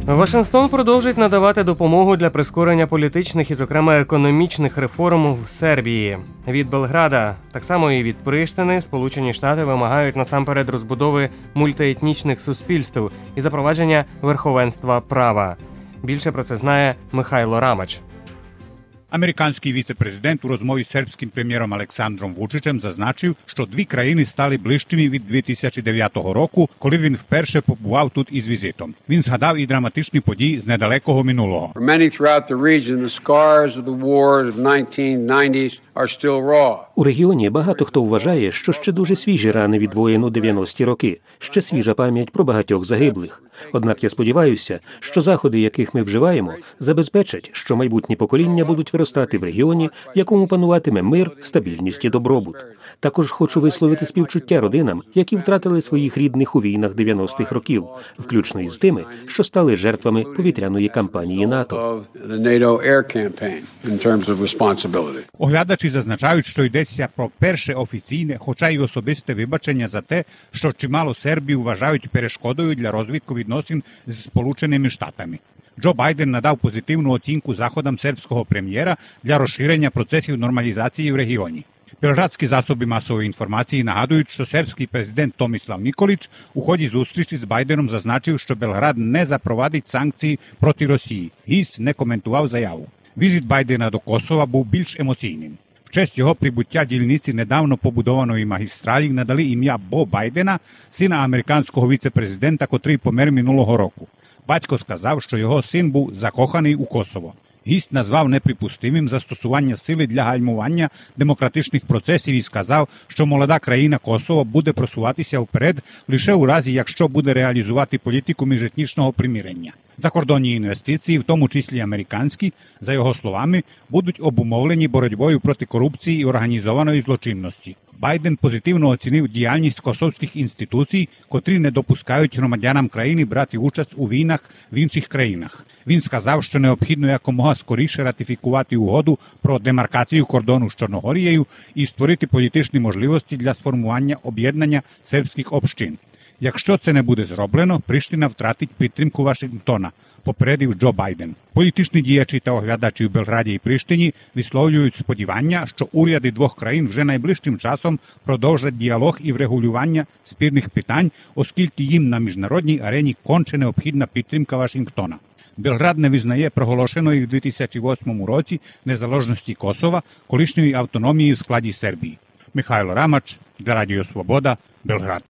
Вашингтон продовжить надавати допомогу для прискорення політичних і, зокрема, економічних реформ в Сербії. Від Белграда, так само і від Приштини, Сполучені Штати вимагають насамперед розбудови мультиетнічних суспільств і запровадження верховенства права. Більше про це знає Михайло Рамач. Американський віце-президент у розмові з сербським прем'єром Олександром Вучичем зазначив, що дві країни стали ближчими від 2009 року, коли він вперше побував тут із візитом. Він згадав і драматичні події з недалекого минулого. У регіоні багато хто вважає, що ще дуже свіжі рани від воєн у 90-ті роки, ще свіжа пам'ять про багатьох загиблих. Однак я сподіваюся, що заходи, яких ми вживаємо, забезпечать, що майбутні покоління будуть виростати в регіоні, в якому пануватиме мир, стабільність і добробут. Також хочу висловити співчуття родинам, які втратили своїх рідних у війнах 90-х років, включно із тими, що стали жертвами повітряної кампанії НАТО. Оглядачі зазначають, що йдеться про перше офіційне, хоча й особисте вибачення за те, що чимало сербів вважають перешкодою для розвитку відносин з Сполученими Штатами. Джо Байден надав позитивну оцінку заходам сербського прем'єра для розширення процесів нормалізації в регіоні. Белградські засоби масової інформації нагадують, що сербський президент Томислав Николич у ході зустрічі з Байденом зазначив, що Белград не запровадить санкції проти Росії. Гість не коментував заяву. Візит Байдена до Косова був більш емоційним. В честь його прибуття дільниці недавно побудованої магістралі надали ім'я Бо Байдена, сина американського віце-президента, котрий помер минулого року. Батько сказав, що його син був закоханий у Косово. Гість назвав неприпустимим застосування сили для гальмування демократичних процесів і сказав, що молода країна Косово буде просуватися вперед лише у разі, якщо буде реалізувати політику міжетнічного примирення. Закордонні інвестиції, в тому числі американські, за його словами, будуть обумовлені боротьбою проти корупції і організованої злочинності. Байден позитивно оцінив діяльність косовських інституцій, котрі не допускають громадянам країни брати участь у війнах в інших країнах. Він сказав, що необхідно якомога скоріше ратифікувати угоду про демаркацію кордону з Чорногорією і створити політичні можливості для сформування об'єднання сербських общин. Якщо це не буде зроблено, Приштина втратить підтримку Вашингтона, попередив Джо Байден. Політичні діячі та оглядачі в Белграді і Приштині висловлюють сподівання, що уряди двох країн вже найближчим часом продовжать діалог і врегулювання спірних питань, оскільки їм на міжнародній арені конче необхідна підтримка Вашингтона. Белград не визнає проголошеної в 2008 році незалежності Косова, колишньої автономії в складі Сербії. Михайло Рамач, для Радіо Свобода, Белград.